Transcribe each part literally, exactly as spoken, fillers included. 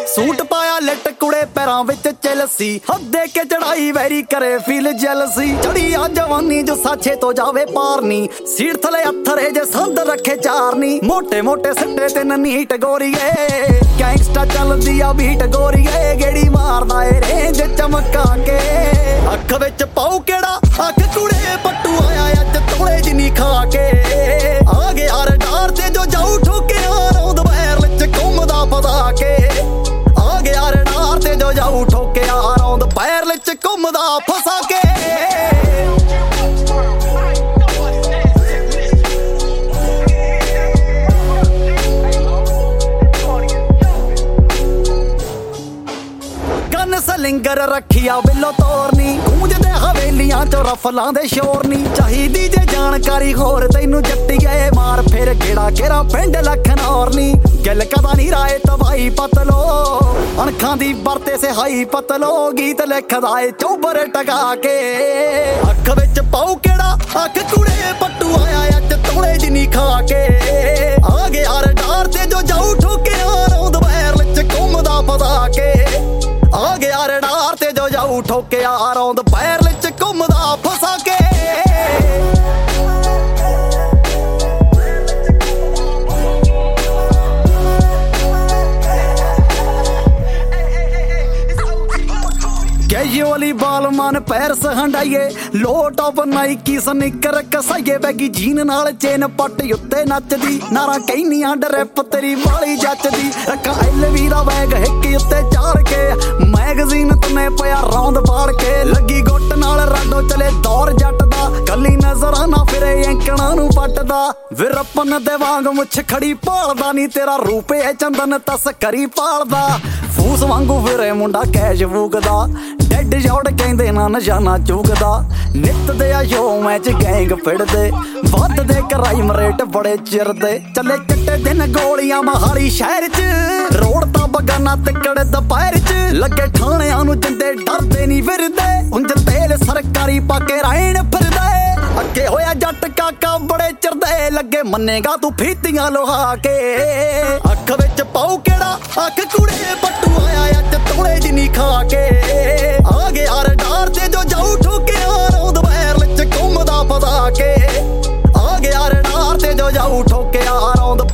suit पाया lit कुड़े पैरां विच चलसी हद के चढ़ाई वैरी करे फील जलसी चढ़ी आ जवानी जो साछे तो जावे पारनी सीट थले अत्थरे जे संद रखे चारनी मोटे मोटे सट्टे ते नीट गोरीए गैंगस्टा चलदी आ बीट गोरीए गेड़ी मारदा ए रेंज चमका के अख विच पाऊ केड़ा अख कुड़े पट्टू आया अज तोले जिनी खा के आ गया रडार ते जो जाऊ ठोके रौंद बैर विच घुमदा फसा के आ गया रडार ते जो जाऊ ठोके रौंद पैर विच घुमदा फसा के लिंगर रखिया बिलो तोरनी गूंजदे हवेलियां चो रफलां दे शोर नी चाहिदी जे जानकारी होर तैनू जट्टिए मार फिर गेड़ा केरा पिंड लखनौर नी गिल कदा नी राए तबाही पतलो अणखां दी बरते से हाई पतलो गीत लिखदा ए चौबर टका के अख विच पाऊ केड़ा अख कुड़े पट्टू आया अज तोले जिनी खा के आ गया रडार ते जो जाऊ ठोके रौंद बैर विच घुमदा फसा के आ गया रडार ते जो जाऊ ठोके रौंद पैर विच घुमदा फसा के कैजुअली बालमान पैरस हंडाइए लो टॉप नाइकी सनिकर कसाइए बैगी जीन नाल चेन पट उत्ते नचदी नारा कहनियां डरैप तेरी वाली जचदी रखा एलवी दा बैग हिक उत्ते चाड़ के मैगजीन तने पिया रौंद पाड़ के लगी गुੱਟ नाल राडो चले दौर जट दा कली नजर ना फिरे एंकणा नू पटदा विरपन दे वांग मुछ खड़ी भालदा नी तेरा रूप ए चंदन तस्करी पालदा फूस वांगू फिरे मुंडा कैश फूकदा डेड जौड़ कहंदे ना नशाना चूकदा नित दे शो मैच गैंग फिरदे वधदे क्राइम रेट बड़े चिरदे चले चिट्टे दिन गोलियां महाली शहर च रोड ता बगाना तिकड़ दुपहर च लगे ठाणियां नू जिंदे डरदे नी फिरदे उंज तेल सरकारी पाके रायण फिरदे अगे होया जट काका बड़े चिरदे लगे मन्नेगा तू फीतियां लोहा के अख विच पाऊ केड़ा अख कुड़े पट्टू आया अज तोले जिनी खा के आ गया रडार ते जो जाऊ ठोके रौंद बैर विच घुमदा फसा के आ गया रडार ते जो जाऊ ठोके रौंद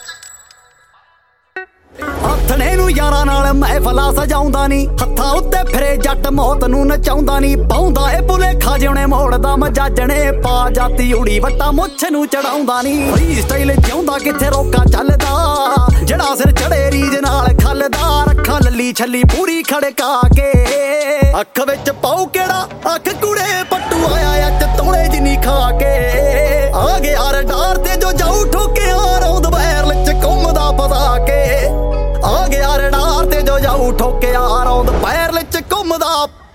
हथने नू यारां नाल महफला सजाउंदा नी हत्थां उत्ते फिरे जट मौत नू नचाउंदा नी पाउंदा ए भुलेखा जिउणे मोड़दा मजाजणे पा जाती उड़ी वट्टा मुੱਛ नू चढ़ाउंदा नी फ्री स्टाइल जिउंदा किथे रोका चलदा जड़ा सिर चढ़े रीज नाल खलदा रखा लली छली पूरी खड़का के अख विच पाऊ केड़ा अख कुड़े पट्टू आया अज तोले जिनी खा के आ गया रडार ते जो जाऊ ठोके रौंद बैर विच घुमदा फसा के आ गया रडार ते जो जाऊ ठोके रौंद पैर विच घुमदा